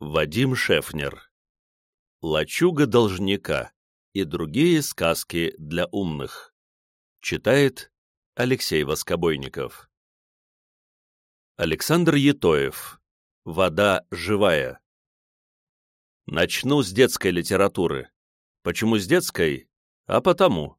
Вадим Шефнер. «Лачуга должника» и другие сказки для умных. Читает Алексей Воскобойников. Александр Етоев. «Вода живая». Начну с детской литературы. Почему с детской? А потому.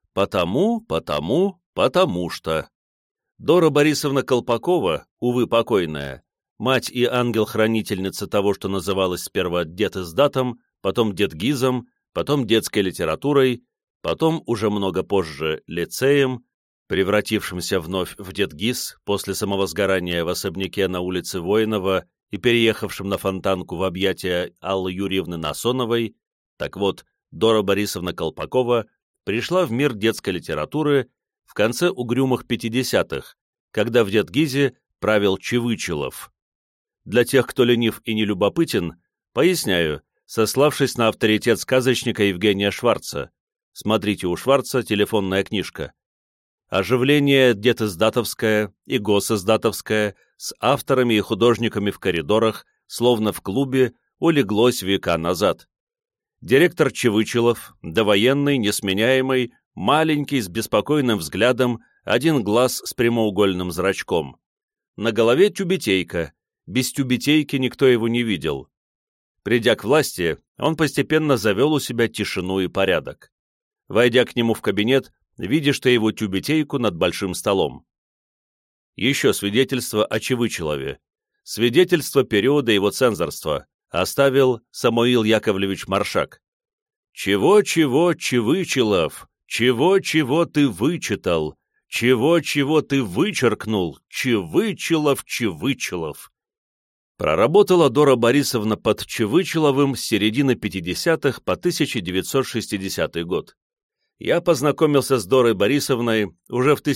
Потому что. Дора Борисовна Колпакова, увы, покойная, мать и ангел-хранительница того, что называлось сперва детиздатом, потом детгизом, потом детской литературой, потом, уже много позже, лицеем, превратившимся вновь в детгиз после самовозгорания в особняке на улице Воинова и переехавшим на Фонтанку в объятия Аллы Юрьевны Насоновой. Так вот, Дора Борисовна Колпакова пришла в мир детской литературы в конце угрюмых 50-х, когда в детгизе правил Чевычелов. Для тех, кто ленив и нелюбопытен, поясняю, сославшись на авторитет сказочника Евгения Шварца. Смотрите у Шварца, телефонная книжка. Оживление детиздатовское и госиздатовское с авторами и художниками в коридорах, словно в клубе, улеглось века назад. Директор Чевычелов, довоенный, несменяемый, маленький, с беспокойным взглядом, один глаз с прямоугольным зрачком. На голове тюбетейка. Без тюбетейки никто его не видел. Придя к власти, он постепенно завел у себя тишину и порядок. Войдя к нему в кабинет, видишь ты его тюбетейку над большим столом. Еще свидетельство о Чевычелове. Свидетельство периода его цензорства оставил Самуил Яковлевич Маршак. «Чего-чего, Чевычелов? Чего-чего ты вычитал? Чего-чего ты вычеркнул? Чевычелов, Чевычелов!» Проработала Дора Борисовна под Чевычеловым с середины 50-х по 1960 год. Я познакомился с Дорой Борисовной уже в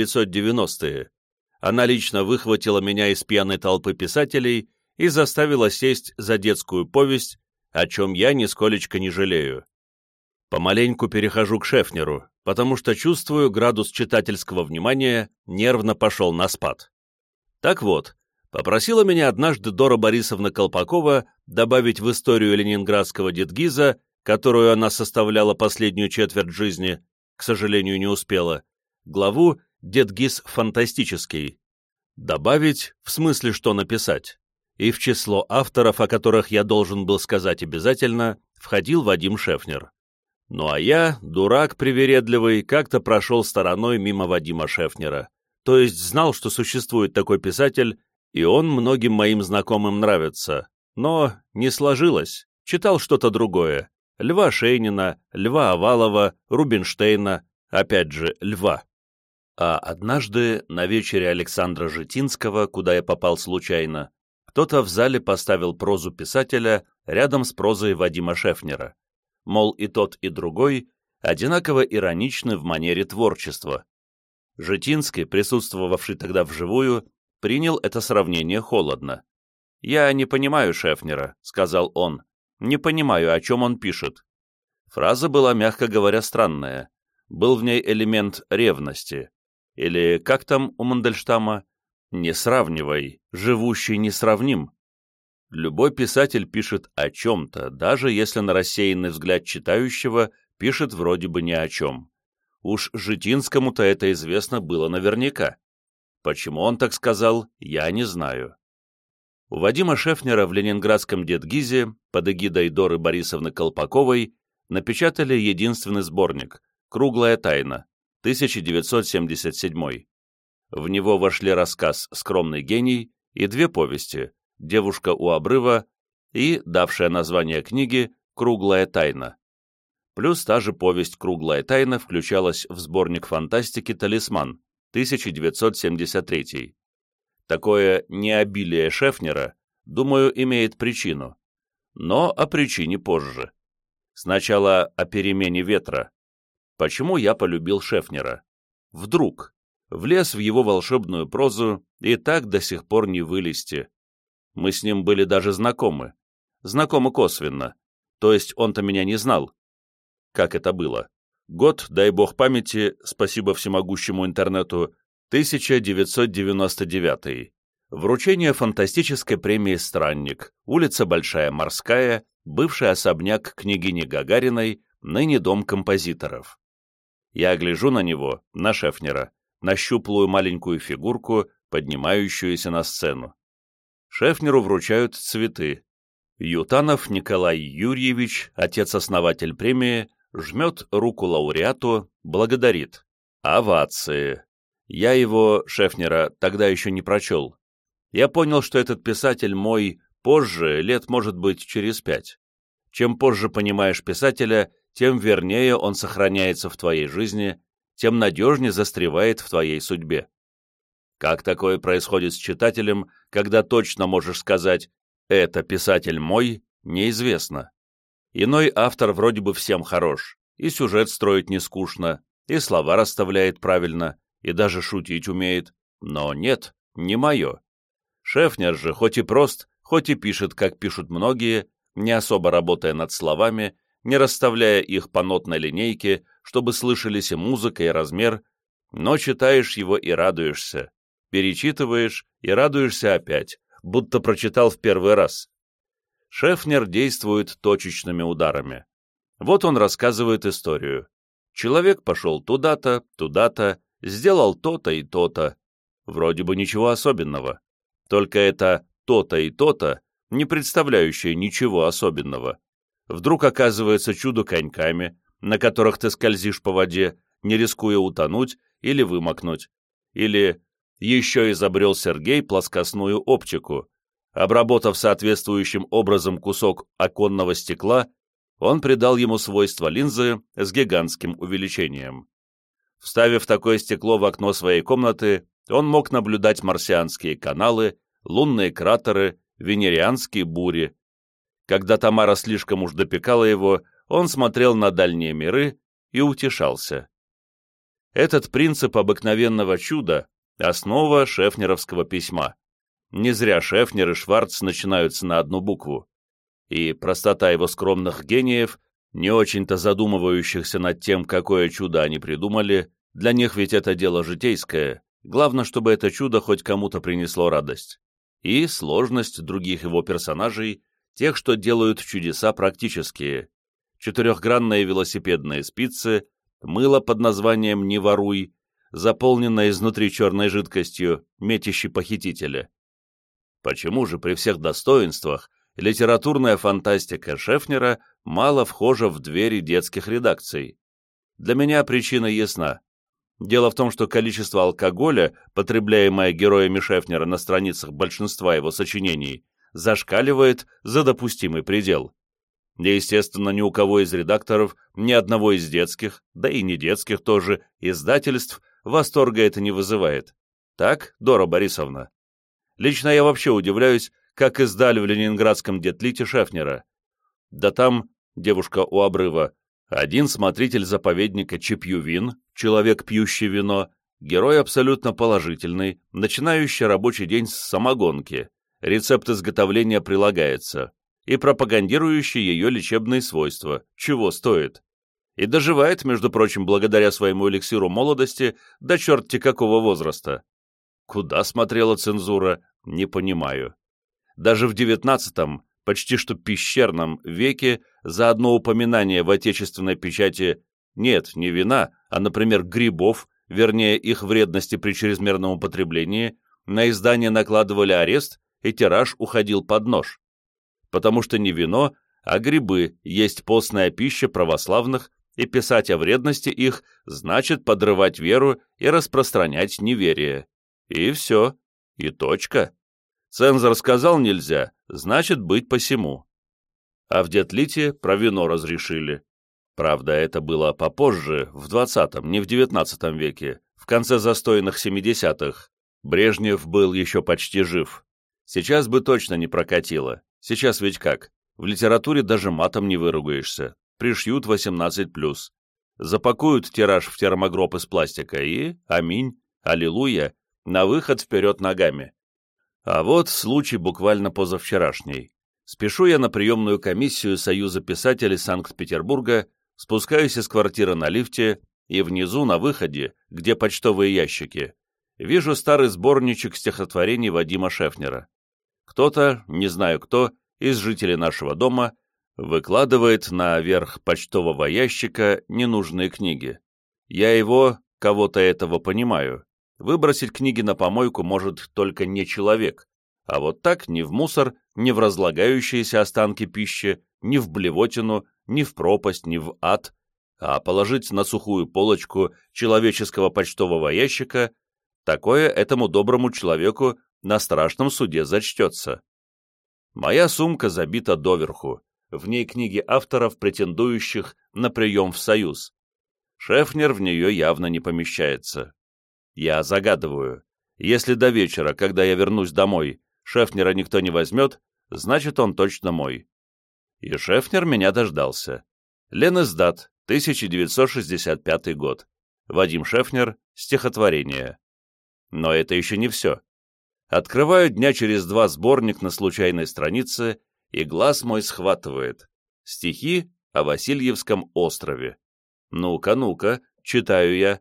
1990-е. Она лично выхватила меня из пьяной толпы писателей и заставила сесть за детскую повесть, о чем я нисколечко не жалею. Помаленьку перехожу к Шефнеру, потому что чувствую, градус читательского внимания нервно пошел на спад. Так вот, попросила меня однажды Дора Борисовна Колпакова добавить в историю ленинградского детгиза, которую она составляла последнюю четверть жизни, к сожалению, не успела, главу «Детгиз фантастический». Добавить, в смысле, что написать. И в число авторов, о которых я должен был сказать обязательно, входил Вадим Шефнер. Ну а я, дурак привередливый, как-то прошел стороной мимо Вадима Шефнера. То есть знал, что существует такой писатель, и он многим моим знакомым нравится. Но не сложилось. Читал что-то другое. Льва Шейнина, Льва Овалова, Рубинштейна, опять же, Льва. А однажды на вечере Александра Житинского, куда я попал случайно, кто-то в зале поставил прозу писателя рядом с прозой Вадима Шефнера. Мол, и тот, и другой одинаково ироничны в манере творчества. Житинский, присутствовавший тогда вживую, принял это сравнение холодно. «Я не понимаю Шефнера», — сказал он. «Не понимаю, о чем он пишет». Фраза была, мягко говоря, странная. Был в ней элемент ревности. Или, как там у Мандельштама, «Не сравнивай, живущий несравним». Любой писатель пишет о чем-то, даже если на рассеянный взгляд читающего пишет вроде бы ни о чем. Уж Житинскому-то это известно было наверняка. Почему он так сказал, я не знаю. У Вадима Шефнера в ленинградском детгизе под эгидой Доры Борисовны Колпаковой напечатали единственный сборник «Круглая тайна», 1977. В него вошли рассказ «Скромный гений» и две повести «Девушка у обрыва» и, давшая название книги, «Круглая тайна». Плюс та же повесть «Круглая тайна» включалась в сборник фантастики «Талисман», 1973. Такое необилие Шефнера, думаю, имеет причину. Но о причине позже. Сначала о перемене ветра. Почему я полюбил Шефнера? Вдруг. Влез в его волшебную прозу и так до сих пор не вылезти. Мы с ним были даже знакомы. Знакомы косвенно. То есть он-то меня не знал. Как это было? Год, дай бог памяти, спасибо всемогущему интернету, 1999. Вручение фантастической премии «Странник», улица Большая Морская, бывший особняк княгини Гагариной, ныне дом композиторов. Я гляжу на него, на Шефнера, на щуплую маленькую фигурку, поднимающуюся на сцену. Шефнеру вручают цветы. Ютанов Николай Юрьевич, отец-основатель премии, жмет руку лауреату, благодарит. Овации. Я его, Шефнера, тогда еще не прочел. Я понял, что этот писатель мой позже, лет, может быть, через 5. Чем позже понимаешь писателя, тем вернее он сохраняется в твоей жизни, тем надежнее застревает в твоей судьбе. Как такое происходит с читателем, когда точно можешь сказать «это писатель мой», неизвестно. Иной автор вроде бы всем хорош, и сюжет строить не скучно, и слова расставляет правильно, и даже шутить умеет, но нет, не мое. Шефнер же хоть и прост, хоть и пишет, как пишут многие, не особо работая над словами, не расставляя их по нотной линейке, чтобы слышались и музыка, и размер, но читаешь его и радуешься, перечитываешь и радуешься опять, будто прочитал в первый раз. Шефнер действует точечными ударами. Вот он рассказывает историю. Человек пошел туда-то, туда-то, сделал то-то и то-то. Вроде бы ничего особенного. Только это то-то и то-то, не представляющее ничего особенного. Вдруг оказывается чудо коньками, на которых ты скользишь по воде, не рискуя утонуть или вымокнуть. Или еще изобрел Сергей плоскостную оптику. Обработав соответствующим образом кусок оконного стекла, он придал ему свойства линзы с гигантским увеличением. Вставив такое стекло в окно своей комнаты, он мог наблюдать марсианские каналы, лунные кратеры, венерианские бури. Когда Тамара слишком уж допекала его, он смотрел на дальние миры и утешался. Этот принцип обыкновенного чуда — основа шефнеровского письма. Не зря Шефнер и Шварц начинаются на одну букву. И простота его скромных гениев, не очень-то задумывающихся над тем, какое чудо они придумали, для них ведь это дело житейское, главное, чтобы это чудо хоть кому-то принесло радость. И сложность других его персонажей, тех, что делают чудеса практические. Четырехгранные велосипедные спицы, мыло под названием «Не воруй», заполненное изнутри черной жидкостью, метящей похитителя. Почему же при всех достоинствах литературная фантастика Шефнера мало вхожа в двери детских редакций? Для меня причина ясна. Дело в том, что количество алкоголя, потребляемое героями Шефнера на страницах большинства его сочинений, зашкаливает за допустимый предел. Естественно, ни у кого из редакторов, ни одного из детских, да и не детских тоже, издательств восторга это не вызывает. Так, Дора Борисовна? Лично я вообще удивляюсь, как издали в ленинградском Детлите Шефнера. Да там, девушка у обрыва, один смотритель заповедника Чепьювин, человек, пьющий вино, герой абсолютно положительный, начинающий рабочий день с самогонки, рецепт изготовления прилагается, и пропагандирующий ее лечебные свойства, чего стоит. И доживает, между прочим, благодаря своему эликсиру молодости до черти какого возраста. Куда смотрела цензура, не понимаю. Даже в XIX, почти что пещерном веке за одно упоминание в отечественной печати нет, не вина, а, например, грибов, вернее, их вредности при чрезмерном употреблении, на издание накладывали арест, и тираж уходил под нож. Потому что не вино, а грибы есть постная пища православных, и писать о вредности их значит подрывать веру и распространять неверие. И все, и точка. Цензор сказал нельзя, значит быть посему. А в Детлите про вино разрешили. Правда, это было попозже, в 20-м, не в 19 веке, в конце застойных 70-х. Брежнев был еще почти жив. Сейчас бы точно не прокатило. Сейчас ведь как? В литературе даже матом не выругаешься. Пришьют 18+. Запакуют тираж в термогроб из пластика и, аминь, аллилуйя, на выход вперед ногами. А вот случай буквально позавчерашний. Спешу я на приемную комиссию Союза писателей Санкт-Петербурга, спускаюсь из квартиры на лифте, и внизу, на выходе, где почтовые ящики, вижу старый сборничек стихотворений Вадима Шефнера. Кто-то, не знаю кто, из жителей нашего дома выкладывает наверх почтового ящика ненужные книги. Я его, кого-то этого понимаю. Выбросить книги на помойку может только не человек, а вот так ни в мусор, ни в разлагающиеся останки пищи, ни в блевотину, ни в пропасть, ни в ад, а положить на сухую полочку человеческого почтового ящика, такое этому доброму человеку на страшном суде зачтется. Моя сумка забита доверху, в ней книги авторов, претендующих на прием в Союз. Шефнер в нее явно не помещается. Я загадываю, если до вечера, когда я вернусь домой, Шефнера никто не возьмет, значит, он точно мой. И Шефнер меня дождался. Ленэсдат, 1965 год. Вадим Шефнер, стихотворение. Но это еще не все. Открываю дня через два сборник на случайной странице, и глаз мой схватывает. Стихи о Васильевском острове. Ну-ка, ну-ка, читаю я.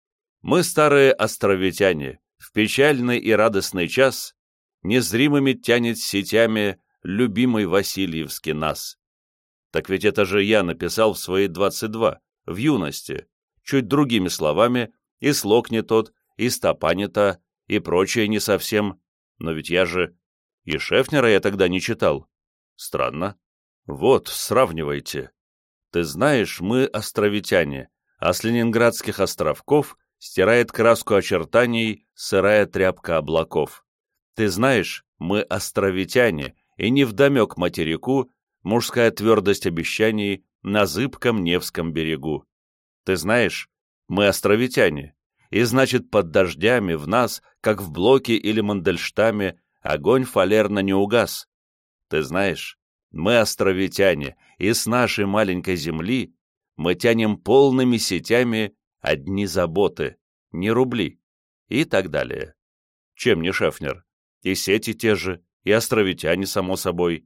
Мы, старые островитяне, в печальный и радостный час незримыми тянет сетями любимый Васильевский нас. Так ведь это же я написал в свои 22, в юности, чуть другими словами, и слог не тот, и стопа не та, и прочее не совсем, но ведь я же... И Шефнера я тогда не читал. Странно. Вот, сравнивайте. Ты знаешь, мы островитяне, а с ленинградских островков стирает краску очертаний сырая тряпка облаков. Ты знаешь, мы островитяне, и невдомек материку мужская твердость обещаний на зыбком Невском берегу. Ты знаешь, мы островитяне, и значит под дождями в нас, как в Блоке или Мандельштаме, огонь фалерно не угас. Ты знаешь, мы островитяне, и с нашей маленькой земли мы тянем полными сетями одни заботы, не рубли, и так далее. Чем не Шефнер? И сети те же, и островитяне, само собой.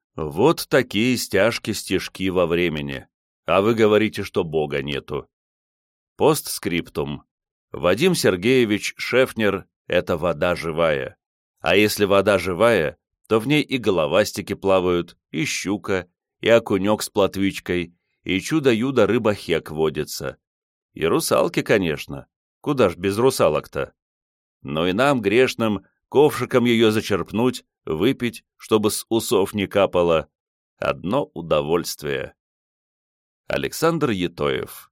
Вот такие стяжки-стишки во времени. А вы говорите, что Бога нету. Постскриптум. Вадим Сергеевич Шефнер — это вода живая. А если вода живая, то в ней и головастики плавают, и щука, и окунек с плотвичкой, и чудо-юдо рыба-хек водится. И русалки, конечно. Куда ж без русалок-то? Но и нам, грешным, ковшиком ее зачерпнуть, выпить, чтобы с усов не капало. Одно удовольствие. Александр Етоев.